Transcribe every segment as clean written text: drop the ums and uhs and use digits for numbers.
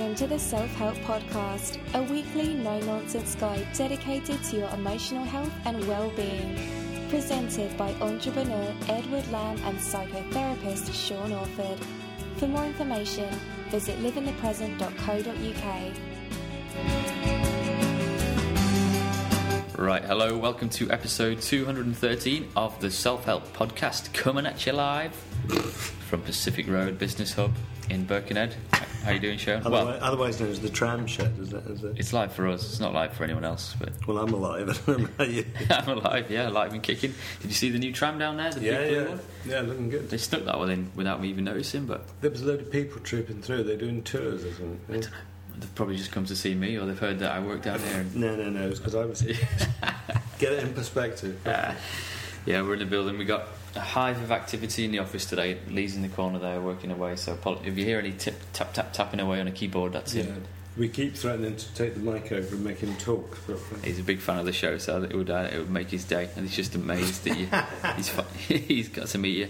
Welcome to the Self-Help Podcast, a weekly no-nonsense guide dedicated to your emotional health and well-being. Presented by entrepreneur Edward Lamb and psychotherapist Sean Orford. For more information, visit liveinthepresent.co.uk. Right, hello, welcome to episode 213 of the Self-Help Podcast, coming at you live from Pacific Road Business Hub in Birkenhead. How are you doing, Sean? Otherwise known as the tram shed, is it? It's live for us, it's not live for anyone else. But Well, I'm alive. I don't know about you. I'm alive, yeah, alive and kicking. Did you see the new tram down there? The big blue one? Yeah, looking good. They stuck that one in without me even noticing, but There was a load of people trooping through. They're doing tours or something. I don't know. They've probably just come to see me, or they've heard that I work down there. No, it's because I was here. Get it in perspective. Yeah, we're in the building. We got a hive of activity in the office today. Lee's in the corner there working away, so if you hear any tapping away on a keyboard, that's him. We keep threatening to take the mic over and make him talk. But He's a big fan of the show, so it would make his day, and he's just amazed that he's got to meet you.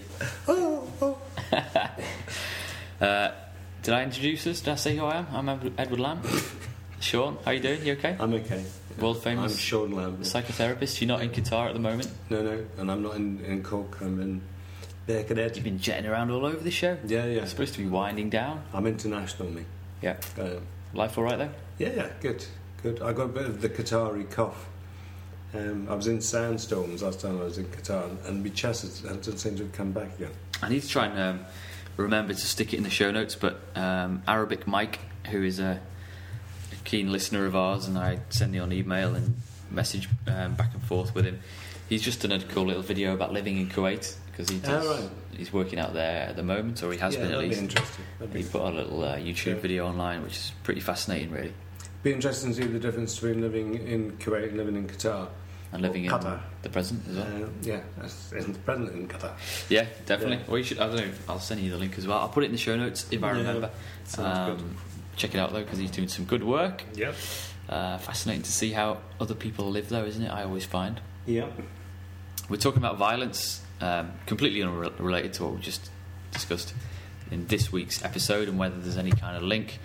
Did I introduce us? Did I say who I am? I'm Edward Lamb. Sean, how you doing? You okay? I'm okay. World famous. I'm Sean Lamb. Psychotherapist. You're not in Qatar at the moment? No, and I'm not in Cork. I'm in Birkenhead. You've been jetting around all over the show. Yeah. It's supposed to be winding down. I'm international, me. Yeah. Life all right though? Yeah, good. I got a bit of the Qatari cough. I was in sandstorms last time I was in Qatar, and my chest doesn't seem to have come back again. I need to try and remember to stick it in the show notes, but Arabic Mike, who is a keen listener of ours, and I send him on email and message back and forth with him. He's just done a cool little video about living in Kuwait, because he's working out there at the moment, or he has been at least. Be interesting. He put a little YouTube video online, which is pretty fascinating, really. Be interesting to see the difference between living in Kuwait and living in Qatar. And living in Qatar. The present as well. In the present in Qatar. Yeah, definitely. Well, you should. I don't know. I'll send you the link as well. I'll put it in the show notes if I remember. Sounds good. Check it out though, because he's doing some good work. Yep. Fascinating to see how other people live, though, isn't it? I always find. Yep. We're talking about violence, completely unrelated to what we just discussed in this week's episode, and whether there's any kind of link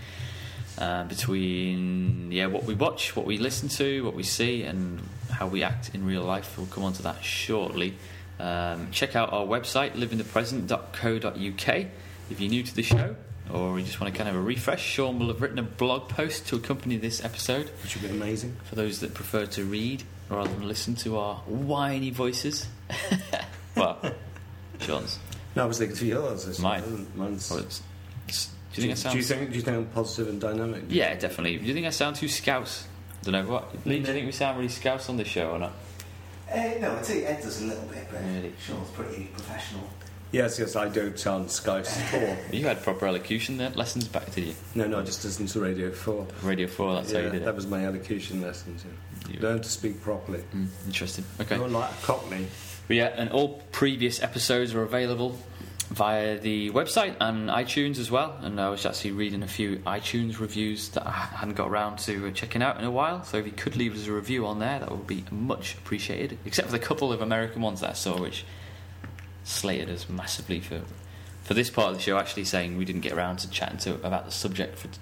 between what we watch, what we listen to, what we see, and how we act in real life. We'll come on to that shortly. Check out our website, liveinthepresent.co.uk, if you're new to the show, or you just want to kind of a refresh. Sean will have written a blog post to accompany this episode, which would be amazing for those that prefer to read rather than listen to our whiny voices. Well, Sean's. No, I was thinking for yours. Mine's. Well, do you think I'm positive and dynamic? Yeah, definitely. Do you think I sound too scouse? I don't know. What? Lee, do you think we sound really scouse on this show or not? No, I'd say Ed does a little bit, but really? Sean's pretty professional. Yes, I don't sound scouse at all. You had proper elocution lessons back, did you? No, I just listened to Radio 4. Radio 4, that's how you did it? That was my elocution lessons. Yeah. Learn to speak properly. Interesting. Okay. Not like a cockney. But yeah, and all previous episodes are available via the website and iTunes as well. And I was actually reading a few iTunes reviews that I hadn't got around to checking out in a while. So if you could leave us a review on there, that would be much appreciated. Except for the couple of American ones that I saw, which slated us massively for this part of the show, actually saying we didn't get around to chatting about the subject for,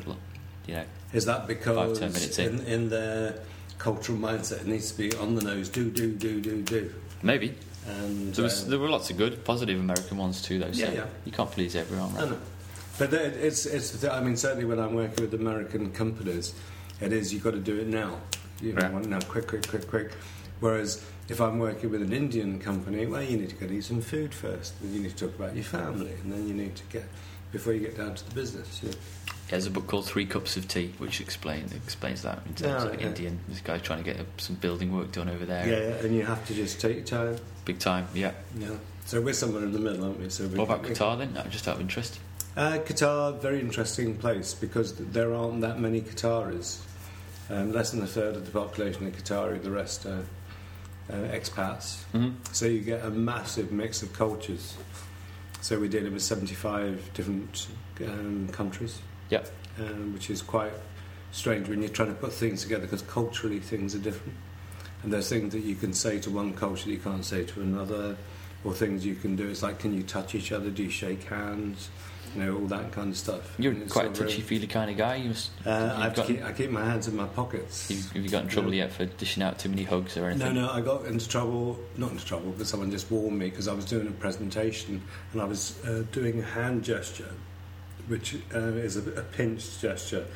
Is that because 5-10 minutes in their cultural mindset it needs to be on the nose, do? Maybe. And there were lots of good, positive American ones too, though. So you can't please everyone, right? I know. But it's. I mean, certainly when I'm working with American companies, you've got to do it now. Now, quick. Whereas if I'm working with an Indian company, well, you need to go eat some food first, and you need to talk about your family, and then you need to before you get down to the business. Yeah. There's a book called 3 Cups of Tea, which explains that in terms of Indian. This guy's trying to get some building work done over there. Yeah, and you have to just take your time. Big time, yeah. So we're somewhere in the middle, aren't we? What about Qatar then? Just out of interest. Qatar, very interesting place because there aren't that many Qataris. Less than a third of the population are Qatari, the rest are expats. Mm-hmm. So you get a massive mix of cultures. So we're dealing with 75 different countries. Yep. Which is quite strange when you're trying to put things together because culturally things are different. And there's things that you can say to one culture that you can't say to another, or things you can do. It's like, can you touch each other? Do you shake hands? all that kind of stuff. You're And it's quite a sort of touchy-feely kind of guy. I keep my hands in my pockets. Have you got in trouble yet for dishing out too many hugs or anything? No, I got into trouble, not into trouble, but someone just warned me because I was doing a presentation and I was doing a hand gesture, which is a pinched gesture,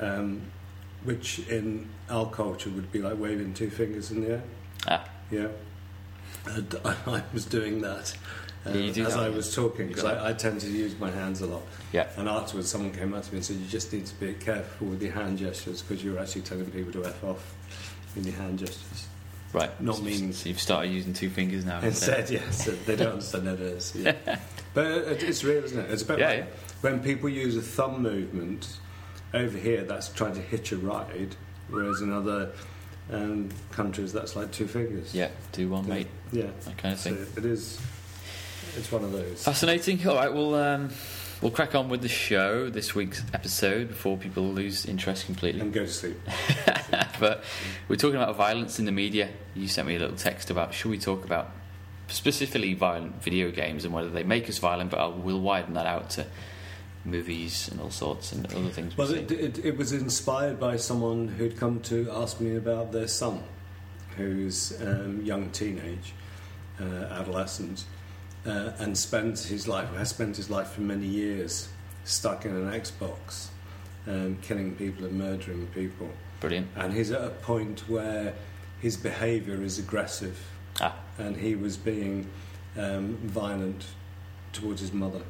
which in our culture would be like waving two fingers in the air. Yeah. And I was doing that I was talking, because I tend to use my hands a lot. Yeah. And afterwards someone came up to me and said, you just need to be careful with your hand gestures because you're actually telling people to F off with your hand gestures. Right. Not meaning... So you've started using two fingers now. Instead, yes. They don't understand it as. Yeah. But it's real, isn't it? It's about when people use a thumb movement over here, that's trying to hitch a ride, whereas in other countries, that's like two fingers. Yeah, do one, mate. Yeah. That kind of thing. So it is... It's one of those. Fascinating. All right, we'll crack on with the show, this week's episode, before people lose interest completely. And go to sleep. But we're talking about violence in the media. You sent me a little text about, should we talk about specifically violent video games and whether they make us violent, but we'll widen that out to movies and all sorts and other things. Well, it was inspired by someone who'd come to ask me about their son, who's young teenage, adolescent, and has spent his life for many years stuck in an Xbox, killing people and murdering people. Brilliant. And he's at a point where his behaviour is aggressive, and he was being violent towards his mother.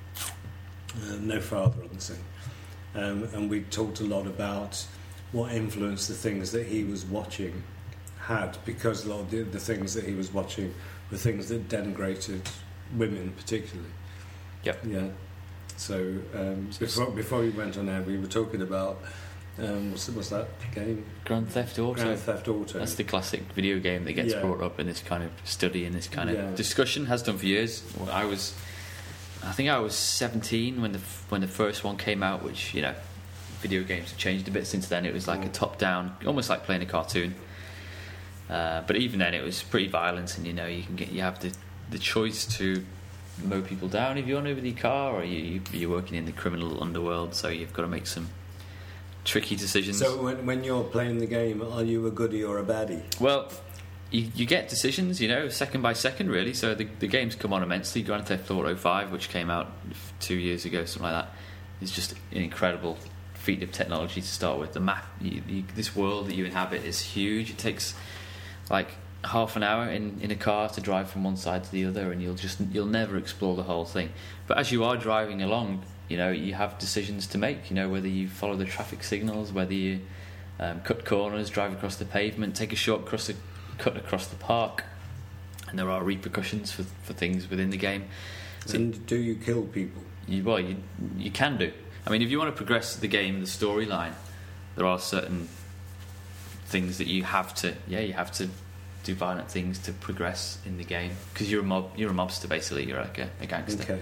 No father on the scene. And we talked a lot about what influence the things that he was watching had, because a lot of the things that he was watching were things that denigrated women particularly. Yep. Yeah. So before we went on air, we were talking about what's that game? Grand Theft Auto. Grand Theft Auto. That's the classic video game that gets brought up in this kind of study and this kind of discussion. Has done for years. I think I was 17 when the first one came out, which, video games have changed a bit since then. It was like a top-down, almost like playing a cartoon. But even then, it was pretty violent, and you have the choice to mow people down if you want with your car, or you're working in the criminal underworld, so you've got to make some tricky decisions. So when you're playing the game, are you a goodie or a baddie? Well, you get decisions, second by second, really. So the games come on immensely. Grand Theft Auto 5, which came out 2 years ago, something like that, is just an incredible feat of technology to start with. The map, this world that you inhabit is huge. It takes like half an hour in a car to drive from one side to the other, and you'll never explore the whole thing. But as you are driving along, you have decisions to make. Whether you follow the traffic signals, whether you cut corners, drive across the pavement, take a short cut across the park, and there are repercussions for things within the game. So and do you kill people? You can do. I mean, if you want to progress the game, the storyline, there are certain things that you have to do violent things to progress in the game, because you're a mobster basically. You're like a gangster. Okay.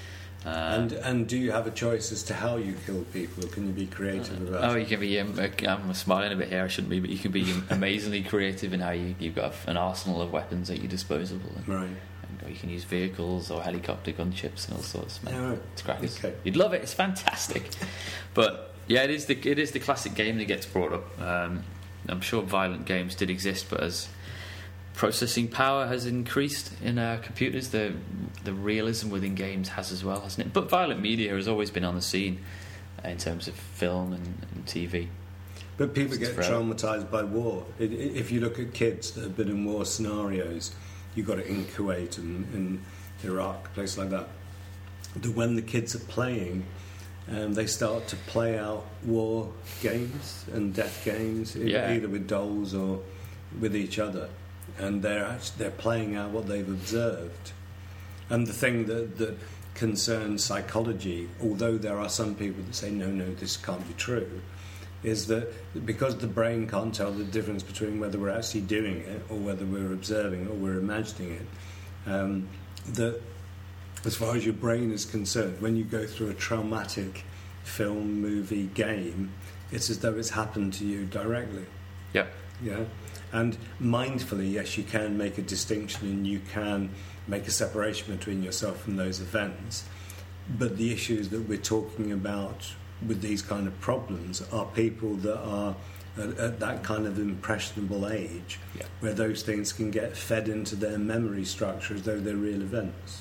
And do you have a choice as to how you kill people, or can you be creative about it? You can be. I'm smiling a bit here. I shouldn't be, but you can be amazingly creative in how you've got an arsenal of weapons at your disposal. Right. And you can use vehicles or helicopter gunships and all sorts. Right. It's crackers. Okay. You'd love it. It's fantastic. But yeah, it is the classic game that gets brought up. I'm sure violent games did exist, but as processing power has increased in our computers, the realism within games has as well, hasn't it? But violent media has always been on the scene in terms of film and TV. But people get traumatised by war. If you look at kids that have been in war scenarios, you've got it in Kuwait and in Iraq, places like that, when the kids are playing, they start to play out war games and death games, either with dolls or with each other. And they're playing out what they've observed. And the thing that concerns psychology, although there are some people that say no, this can't be true, is that because the brain can't tell the difference between whether we're actually doing it or whether we're observing it or we're imagining it, that as far as your brain is concerned, when you go through a traumatic film, movie, game, it's as though it's happened to you directly. Yeah. Yeah. And mindfully, yes, you can make a distinction and you can make a separation between yourself and those events. but the issues that we're talking about with these kind of problems are people that are at that kind of impressionable age, where those things can get fed into their memory structure as though they're real events.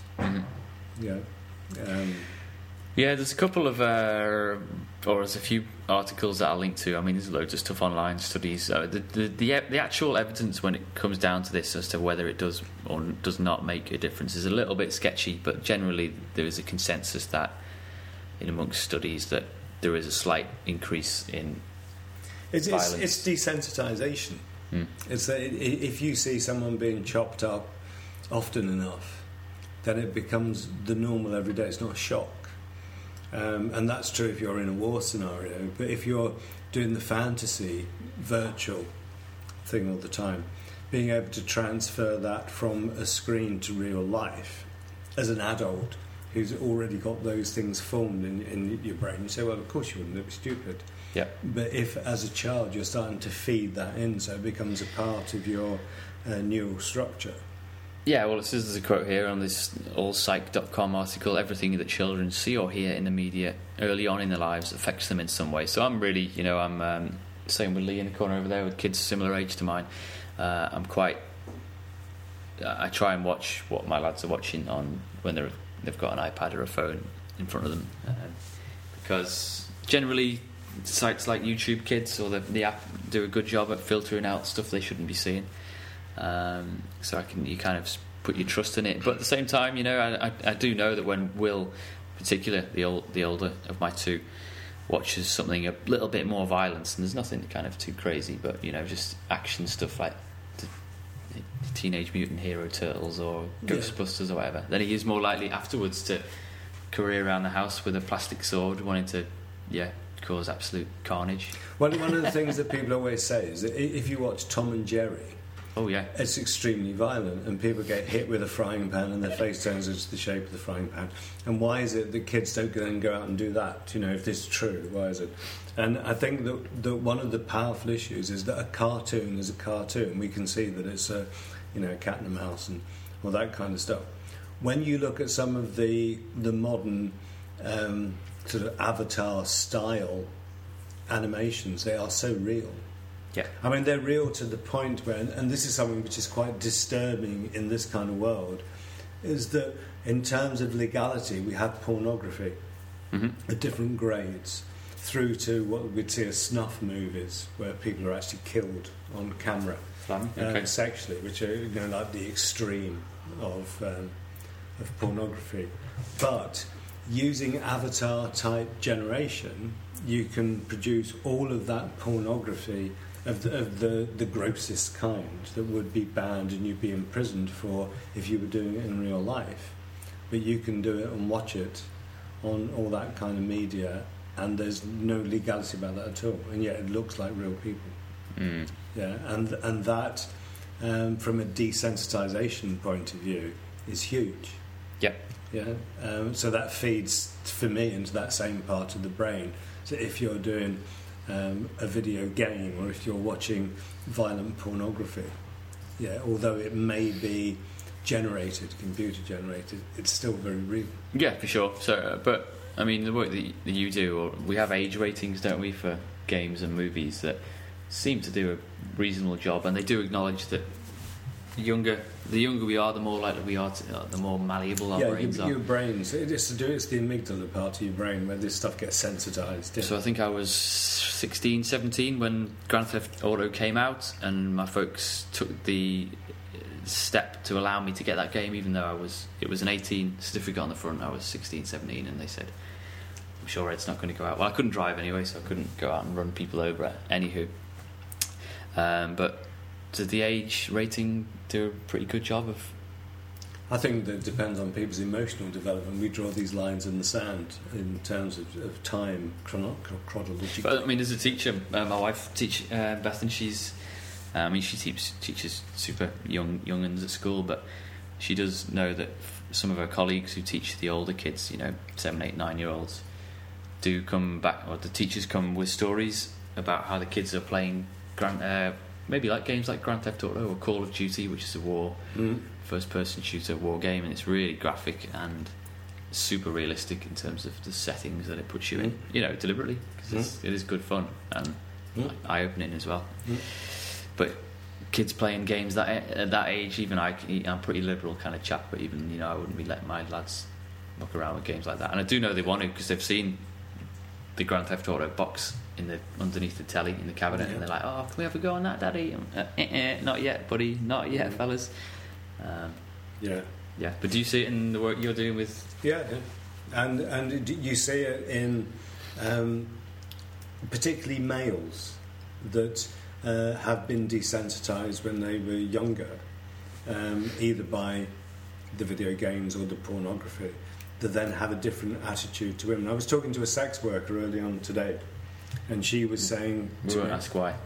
Yeah, there's a couple of, or there's a few articles that I'll link to. I mean, there's loads of stuff online, studies. The actual evidence when it comes down to this as to whether it does or does not make a difference is a little bit sketchy, but generally there is a consensus that in amongst studies that there is a slight increase in violence. It's desensitisation. It's that if you see someone being chopped up often enough, then it becomes the normal every day. It's not a shock. And that's true if you're in a war scenario, but if you're doing the fantasy virtual thing all the time, being able to transfer that from a screen to real life as an adult who's already got those things formed in your brain, you say, well, of course you wouldn't, it'd be stupid. Yeah. But if as a child you're starting to feed that in, so it becomes a part of your neural structure. Yeah, well, there's a quote here on this allpsych.com article: everything that children see or hear in the media early on in their lives affects them in some way. So I'm really, I'm same with Lee in the corner over there with kids similar age to mine. I try and watch what my lads are watching on when they've got an iPad or a phone in front of them, because generally sites like YouTube Kids or the app do a good job at filtering out stuff they shouldn't be seeing. So you kind of put your trust in it, but at the same time, I do know that when Will, particularly the older of my two, watches something a little bit more violence, and there's nothing kind of too crazy, but just action stuff like the Teenage Mutant Hero Turtles or Ghostbusters or whatever, then he is more likely afterwards to career around the house with a plastic sword, wanting to cause absolute carnage. One of the things that people always say is that if you watch Tom and Jerry, it's extremely violent, and people get hit with a frying pan and their face turns into the shape of the frying pan. And why is it that kids don't then go out and do that? If this is true, why is it? And I think that one of the powerful issues is that a cartoon is a cartoon. We can see that it's a cat and a mouse and all that kind of stuff. When you look at some of the modern sort of Avatar style animations, they are so real. Yeah. I mean, they're real to the point where, and this is something which is quite disturbing in this kind of world, is that in terms of legality, we have pornography at different grades, through to what we'd see as snuff movies, where people are actually killed on camera sexually, which are like the extreme of pornography. But using Avatar-type generation, you can produce all of that pornography of the grossest kind that would be banned and you'd be imprisoned for if you were doing it in real life. But you can do it and watch it on all that kind of media, and there's no legality about that at all, and yet it looks like real people. Yeah, and that from a desensitisation point of view is huge. So that feeds for me into that same part of the brain. So if you're doing a video game, or if you're watching violent pornography, although it may be computer generated, it's still very real. Yeah, for sure. So, but I mean, the work that you do, or we have age ratings, don't we, for games and movies that seem to do a reasonable job, and they do acknowledge that the younger we are, the more likely we are the more malleable our brains are. Your brains, it's the amygdala part of your brain where this stuff gets sensitised. So I think I was 16, 17 when Grand Theft Auto came out, and my folks took the step to allow me to get that game, even though it was an 18 certificate on the front. I was 16, 17, and they said, I'm sure Ed's not going to go out. Well, I couldn't drive anyway, so I couldn't go out and run people over. Anywho, but does the age rating do a pretty good job of? I think that depends on people's emotional development. We draw these lines in the sand in terms of time chronology. But I mean, as a teacher, my wife Beth, and she teaches super young'uns at school, but she does know that some of her colleagues who teach the older kids, 7, 8, 9-year-olds, do come back, or the teachers come with stories about how the kids are playing maybe like games like Grand Theft Auto or Call of Duty, which is a war first-person shooter war game, and it's really graphic and super realistic in terms of the settings that it puts you in, deliberately, because it is good fun and eye-opening as well. But kids playing games at that age, even I'm pretty liberal kind of chap, but even I wouldn't be letting my lads muck around with games like that. And I do know they want to, because they've seen the Grand Theft Auto box underneath the telly in the cabinet, and they're like, "Oh, can we have a go on that, Daddy?" Not yet, buddy. Not yet, fellas. Yeah. But do you see it in the work you're doing with? Yeah. And you see it in particularly males that have been desensitised when they were younger, either by the video games or the pornography, that then have a different attitude to women. I was talking to a sex worker early on today, and she was saying... We won't ask why.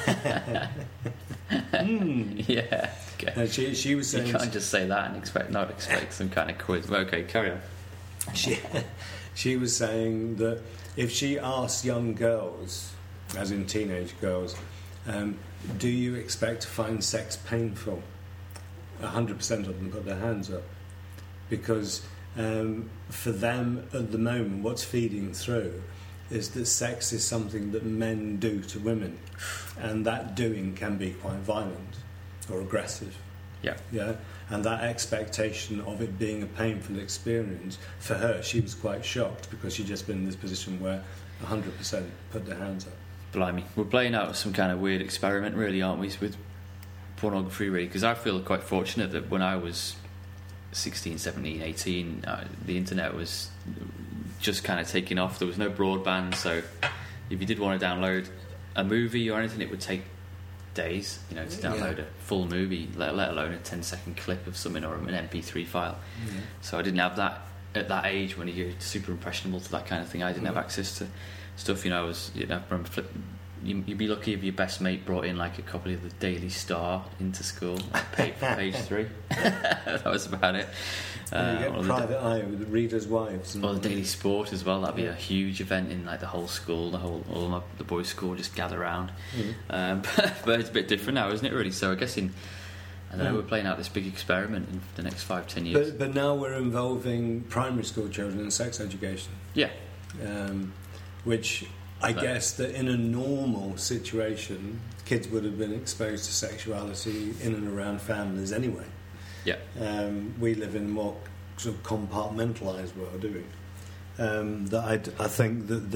Yeah. Okay. She was saying... You can't just say that and expect some kind of quiz. Well, okay, carry on. She was saying that if she asked young girls, as in teenage girls, do you expect to find sex painful? 100% of them put their hands up, because for them at the moment what's feeding through is that sex is something that men do to women, and that doing can be quite violent or aggressive. Yeah. And that expectation of it being a painful experience, for her, she was quite shocked, because she'd just been in this position where 100% put their hands up. Blimey, we're playing out some kind of weird experiment, really, aren't we, with pornography, really? Because I feel quite fortunate that when I was 16, 17, 18, the internet was just kind of taking off. There was no broadband, so if you did want to download a movie or anything, it would take days, to download a full movie, let alone a 10-second clip of something or an MP3 file. So I didn't have that at that age. When you're super impressionable to that kind of thing, I didn't have access to stuff. I was, I remember you'd be lucky if your best mate brought in like a copy of the Daily Star into school, page 3. That was about it. You get Private Eye with the Readers' Wives, or the Daily Sport as well. That'd be a huge event in like the whole school, the boys' school just gather around. But it's a bit different now, isn't it? Really. So I guess I don't know, we're playing out this big experiment in the next 5-10 years. But now we're involving primary school children in sex education. Yeah. Which I guess that in a normal situation, kids would have been exposed to sexuality in and around families anyway. Yeah. We live in a more sort of compartmentalised world, do we? That I think that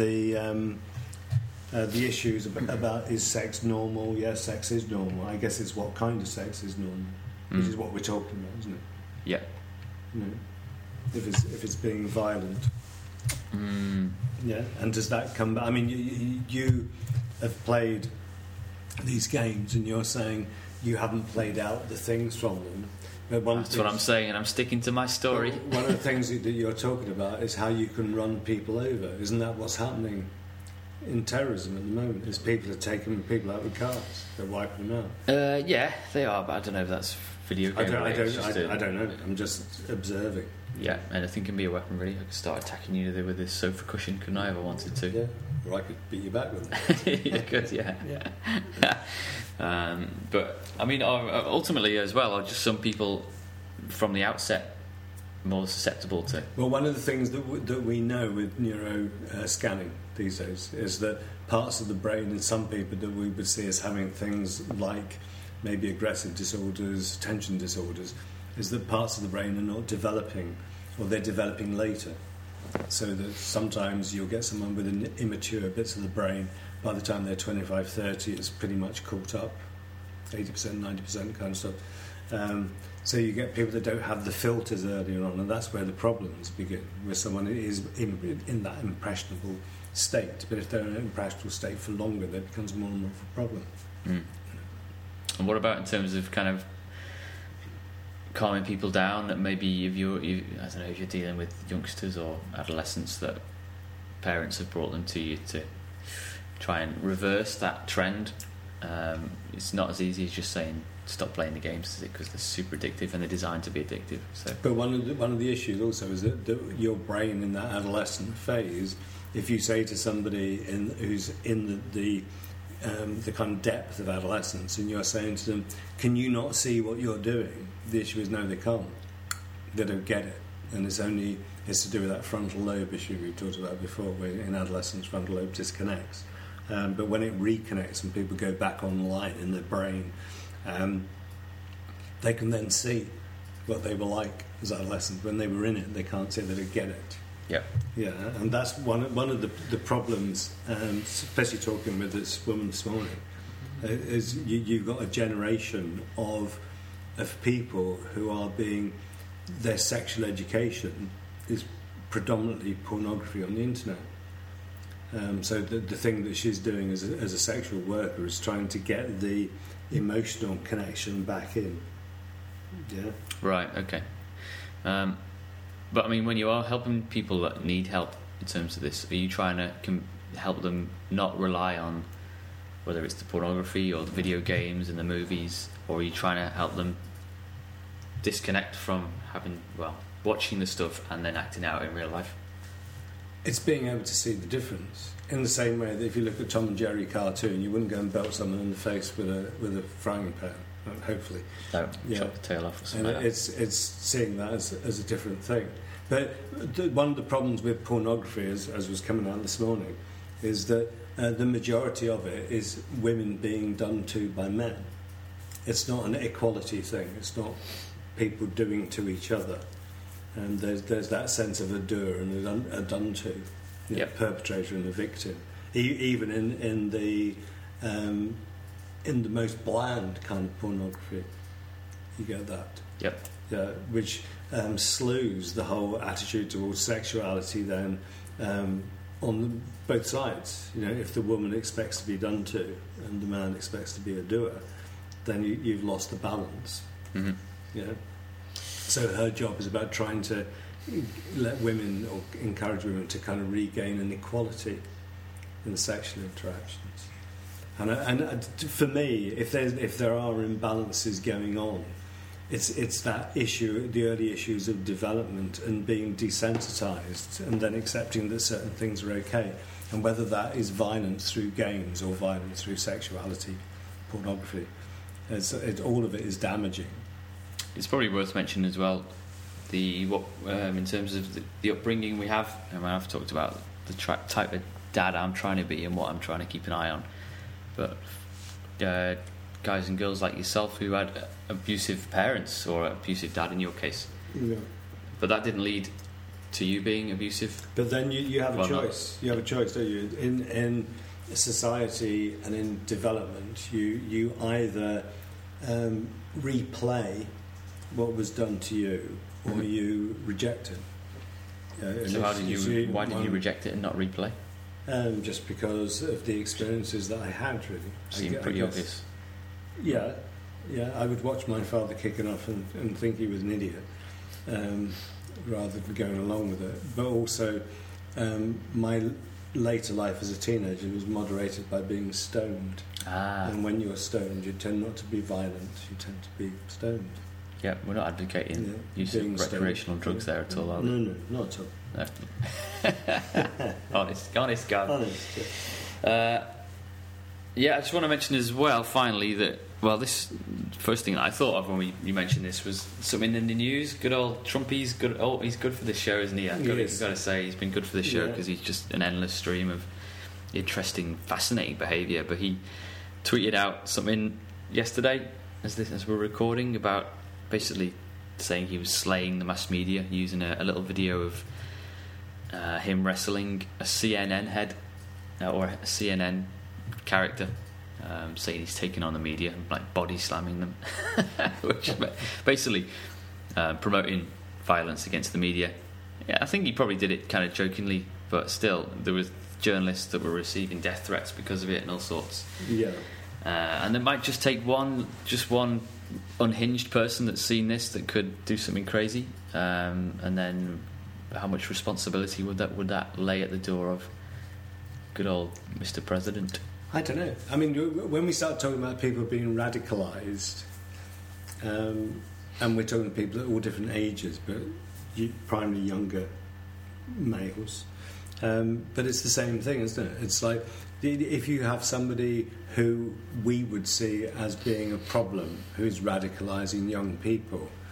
the issues about is sex normal? Yes, sex is normal. I guess it's what kind of sex is normal, which is what we're talking about, isn't it? Yeah. If it's being violent. Yeah, and does that come back? I mean, you have played these games, and you're saying you haven't played out the things from them. But that's what I'm saying, and I'm sticking to my story. One of the things that you're talking about is how you can run people over. Isn't that what's happening in terrorism at the moment? Is people are taking people out with cars, they're wiping them out. Yeah, they are, but I don't know if that's video game. I don't know. I'm just observing. Yeah, anything can be a weapon, really. I could start attacking you with this sofa cushion, couldn't I, if I wanted to? Yeah, or I could beat you back with it. You could, yeah. But, I mean, ultimately as well, are just some people from the outset more susceptible to... Well, one of the things that we know with neuro scanning these days is that parts of the brain in some people that we would see as having things like maybe aggressive disorders, attention disorders, is that parts of the brain are not developing, or they're developing later. So that sometimes you'll get someone with an immature bits of the brain, by the time they're 25, 30, it's pretty much caught up, 80%, 90% kind of stuff. So you get people that don't have the filters earlier on, and that's where the problems begin, where someone is in that impressionable state. But if they're in an impressionable state for longer, that becomes more and more of a problem. And what about in terms of kind of calming people down, that maybe if you're dealing with youngsters or adolescents, that parents have brought them to you to try and reverse that trend? It's not as easy as just saying stop playing the games, is it? Because they're super addictive and they're designed to be addictive. So, but one of the issues also is that your brain in that adolescent phase, if you say to somebody who's in the kind of depth of adolescence, and you're saying to them, can you not see what you're doing? The issue is no, they can't. They don't get it. and it's to do with that frontal lobe issue we talked about before, where in adolescence frontal lobe disconnects. But when it reconnects and people go back online in their brain, they can then see what they were like as adolescents. When they were in it, they can't say that they get it. Yeah. Yeah, and that's one of the problems, especially talking with this woman this morning, is you've got a generation of people who are being, their sexual education is predominantly pornography on the internet. So the thing that she's doing as a sexual worker is trying to get the emotional connection back in. Yeah. Right. Okay. But I mean, when you are helping people that need help in terms of this, are you trying to help them not rely on whether it's the pornography or the video games and the movies, or are you trying to help them disconnect from watching the stuff and then acting out in real life? It's being able to see the difference. In the same way that if you look at Tom and Jerry cartoon, you wouldn't go and belt someone in the face with a frying pan. Hopefully, no, chop the tail off or something. And like it's seeing that as a different thing. But one of the problems with pornography, as was coming out this morning, is that the majority of it is women being done to by men. It's not an equality thing. It's not people doing to each other. And there's that sense of a doer and a done to, perpetrator and a victim. Even in the most bland kind of pornography, you get that. Yep. Yeah, which slews the whole attitude towards sexuality then on both sides. You know, if the woman expects to be done to and the man expects to be a doer, then you've lost the balance. Mm-hmm. You know? So her job is about trying to let women, or encourage women to kind of regain an equality in sexual interactions. And for me, if there are imbalances going on, it's that issue, the early issues of development and being desensitized, and then accepting that certain things are okay, and whether that is violence through games or violence through sexuality, pornography, all of it is damaging. It's probably worth mentioning as well in terms of the upbringing we have. I've talked about the type of dad I'm trying to be and what I'm trying to keep an eye on. But guys and girls like yourself who had abusive parents, or abusive dad in your case, but that didn't lead to you being abusive. But then you have a choice. You have a choice, don't you? In society and in development, you either replay what was done to you, or you reject it. So why did you reject it and not replay? Just because of the experiences that I had, really. Seemed pretty obvious. Yeah, I would watch my father kicking off and think he was an idiot, rather than going along with it. But also, my later life as a teenager was moderated by being stoned. And when you're stoned, you tend not to be violent, you tend to be stoned. Yeah, we're not advocating use of recreational drugs there at all, are we? No, not at all. No. honest guy. Honest, yeah, I just want to mention as well, finally, that, this first thing that I thought of when you mentioned this was something in the news. Good old Trump, he's good for this show, isn't he? I've got to say, he's been good for this show, because he's just an endless stream of interesting, fascinating behaviour. But he tweeted out something yesterday, as we're recording, about basically saying he was slaying the mass media using a little video of him wrestling a CNN head, or a CNN character, saying he's taking on the media and like body slamming them, which basically promoting violence against the media. Yeah, I think he probably did it kind of jokingly, but still there was journalists that were receiving death threats because of it and all sorts. Yeah. And it might just take one unhinged person that's seen this that could do something crazy, and then how much responsibility would that lay at the door of good old Mr. President? I don't know. I mean, when we start talking about people being radicalised, and we're talking to people at all different ages, but primarily younger males, but it's the same thing, isn't it? It's like, if you have somebody who we would see as being a problem, who's radicalising young people,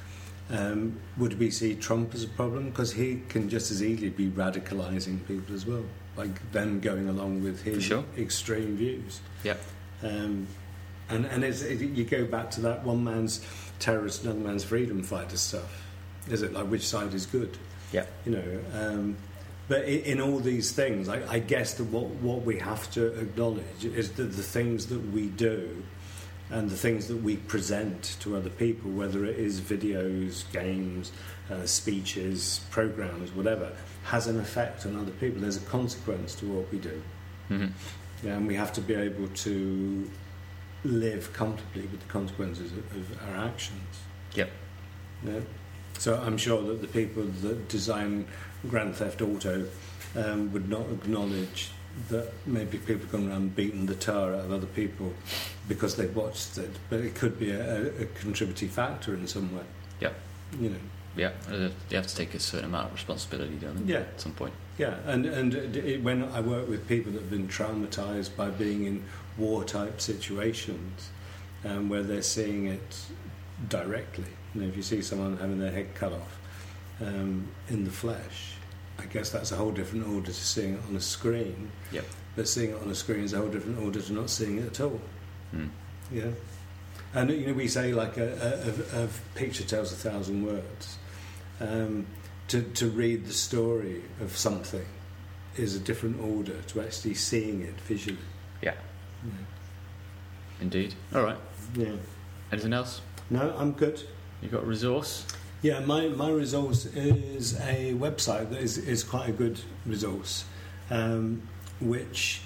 would we see Trump as a problem? Because he can just as easily be radicalising people as well, like them going along with his extreme views. Yep. And you go back to that one man's terrorist, another man's freedom fighter stuff. Is it like which side is good? Yeah. You know, but in all these things, I guess that what we have to acknowledge is that the things that we do and the things that we present to other people, whether it is videos, games, speeches, programs, whatever, has an effect on other people. There's a consequence to what we do. Mm-hmm. And we have to be able to live comfortably with the consequences of our actions. Yep. Yeah. So I'm sure that the people that design Grand Theft Auto would not acknowledge that maybe people have gone around beating the tar out of other people because they've watched it, but it could be a contributing factor in some way. Yep. You know. Yeah, you have to take a certain amount of responsibility, don't you? Yeah. At some point. Yeah, and when I work with people that have been traumatised by being in war-type situations, where they're seeing it directly. You know, if you see someone having their head cut off in the flesh, I guess that's a whole different order to seeing it on a screen. Yep. But seeing it on a screen is a whole different order to not seeing it at all. Mm. Yeah. And you know, we say like a picture tells 1,000 words. To read the story of something is a different order to actually seeing it visually. Yeah. Indeed. All right. Yeah. Anything else? No, I'm good. You got a resource? Yeah, my resource is a website that is quite a good resource, which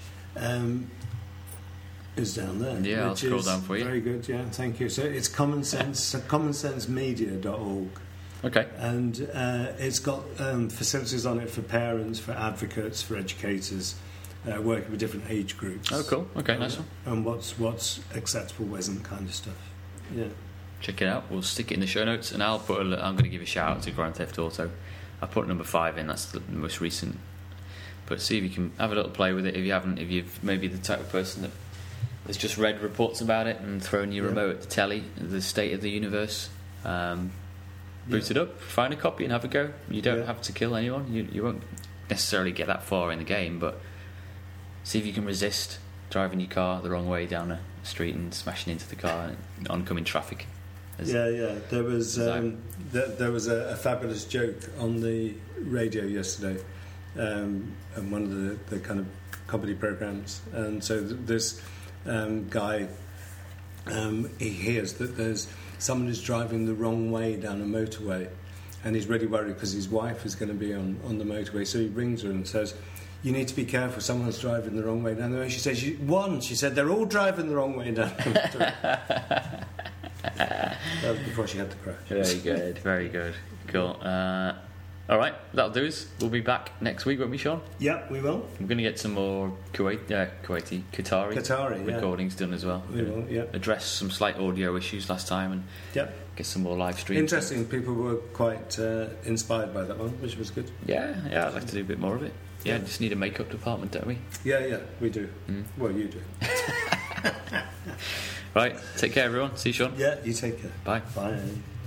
is down there. Yeah, I'll scroll down for you. Very good, yeah, thank you. So it's commonsensemedia.org. Okay. And it's got facilities on it for parents, for advocates, for educators, working with different age groups. Oh, cool. Okay, nice one. And what's acceptable isn't kind of stuff. Yeah. Check it out. We'll stick it in the show notes, and I'm going to give a shout out to Grand Theft Auto. I put number 5 in. That's the most recent. But see if you can have a little play with it. If you haven't, if you've maybe the type of person that has just read reports about it and thrown your remote at the telly, the state of the universe. Boot it up, find a copy and have a go. You don't have to kill anyone. You won't necessarily get that far in the game, but see if you can resist driving your car the wrong way down a street and smashing into the car and oncoming traffic. There was there was a fabulous joke on the radio yesterday, and one of the kind of comedy programs. And so this guy, he hears that there's someone is driving the wrong way down a motorway, and he's really worried because his wife is going to be on the motorway. So he rings her and says, "You need to be careful, someone's driving the wrong way down the way." She says, she said, "They're all driving the wrong way down the motorway." That was before she had the crash. Very good, very good. Cool. All right, that'll do us. We'll be back next week, won't we, Sean? Yeah, we will. I'm going to get some more Qatari recordings done as well. We will, yeah. Address some slight audio issues last time and get some more live streams. Interesting. People were quite inspired by that one, which was good. Yeah, I'd like to do a bit more of it. Yeah, just need a makeup department, don't we? Yeah, we do. Well, you do. Right, take care, everyone. See you, Sean. Yeah, you take care. Bye. Bye.